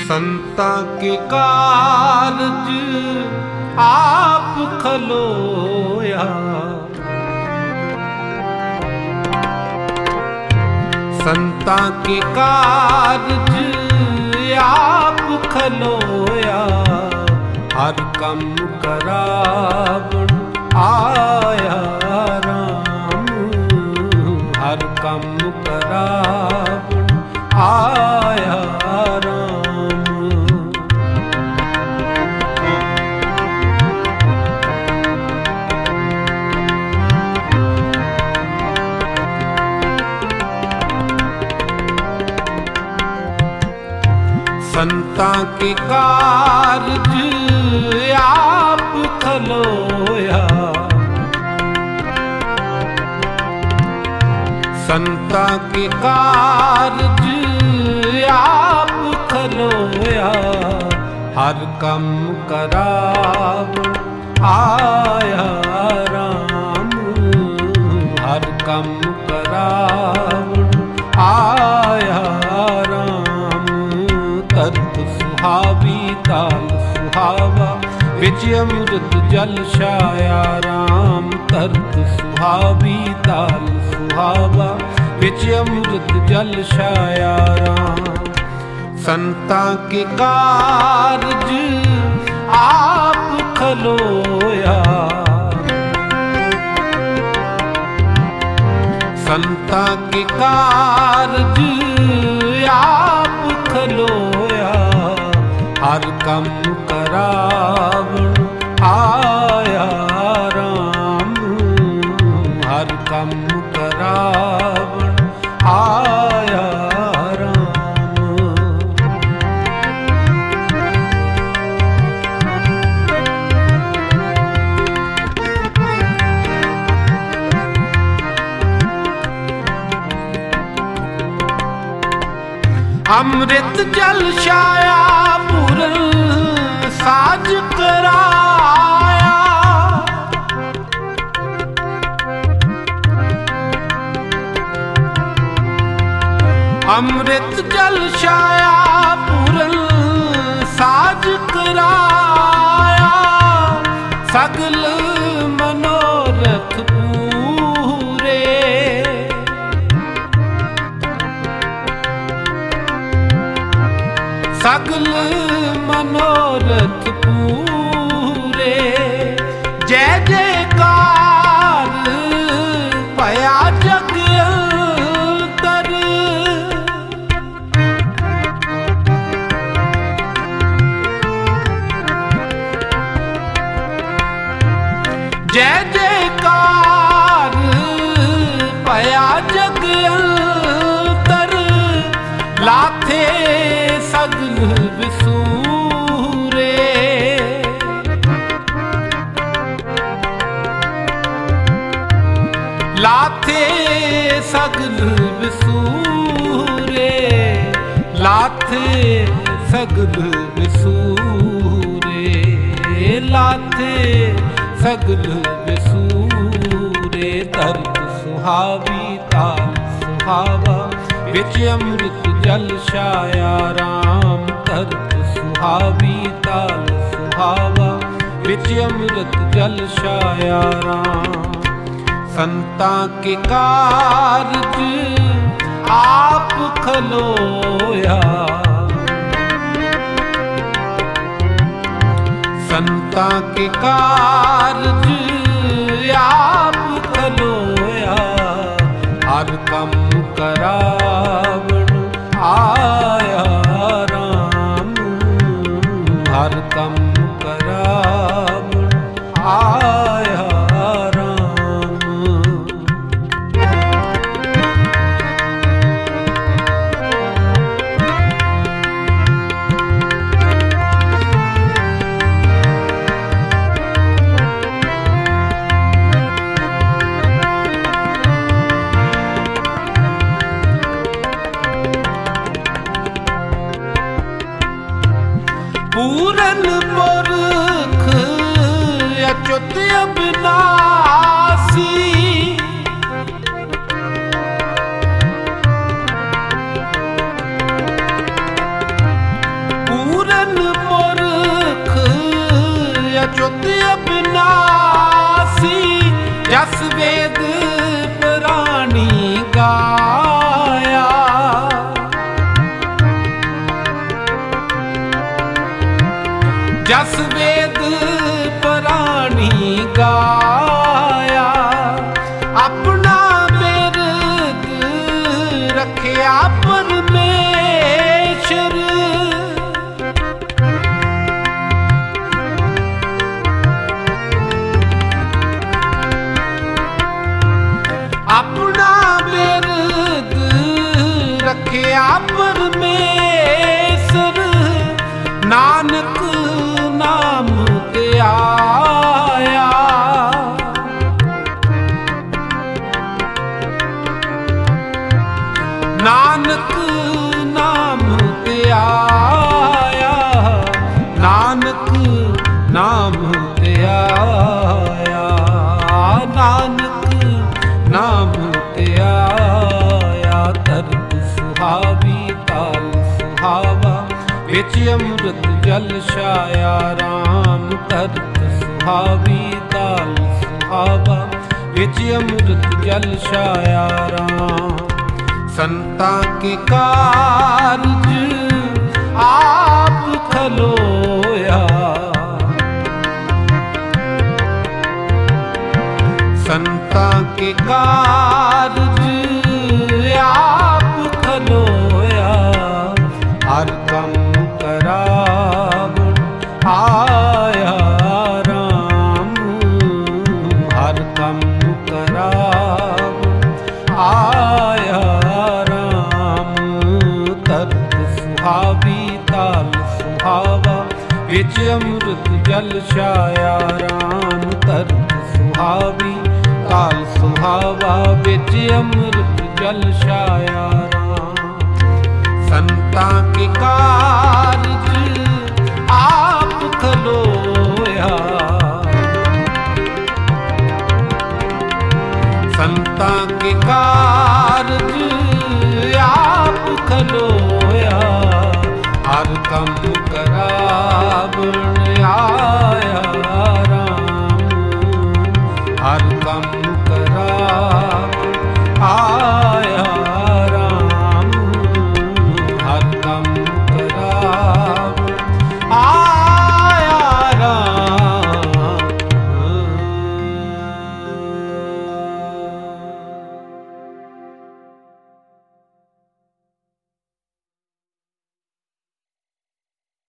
संता के कारज आप खलोया, संता के कारज आप खलोया, हर कम करावन आया राम, हर कम करावन आया राम। संता के कारज आप खलोया, संता के कारज आप खलोया, हर कम कराव आया राम, हर कम कराव आया राम। तर्क सुहावी ताल सुहावा, विच अमृत जल छाया राम, तर्क सुहावी ताल सुहावा, विच अमृत जल छाया राम। संता के कारज आप खलोया, संता के कारज आप खलोया, हर कम करावन आया राम, हर कम करावन आया राम। अमृत जल छाया पूरन साज कराया, अमृत जल छाया पूरन साज कराया, सगल मनोरथ पूरे, सगल मनोरथ पूरे, जय जयकार पया जग अंतर, जय जयकार पया जग अंतर, लाथे सगल विसूरे, लाथे सगल विसूरे, लाथे सगल विसूरे, लाथे सगल विसूरे। तर्क सुहावी ताल सुहावा, विच अमृत जल छाया राम, तर्क सुहावी ताल सुहावा, विच अमृत जल छाया राम। संता के कारज आप खलोया, संता के कारज आप खलोया, हर कम करावन आया राम, हर कम करावन आया राम। वेद पुराणी गाया, जस वेद पुराणी गाया, अपना बिरद रखिया परमेश्वर। अपना बिरद रखिया परमेश्वर, नानक नाम ते आया। नानक नाम ते आया, नानक नाम ते आया, नानक नाम ते आया। तरत सुहावी ताल सुहावा, विच अमृत जल छाया राम। तरत सुहावी ताल सुहावा, विच अमृत जल छाया राम। संतां के कारज आप खलोया, संतां के कारज आप खलोया। हर कम करावण आया राम, हर कम करावण आया राम। तरत सुहावी ताल सुहावा, विच अमृत जल छाया राम। तरत सुहावी ताल सुहावा, विच अमृत जल छाया राम। संतां के कारज आप खलोया, संतां के कारज आप खलोया। हर कम करावण आया राम, हर कम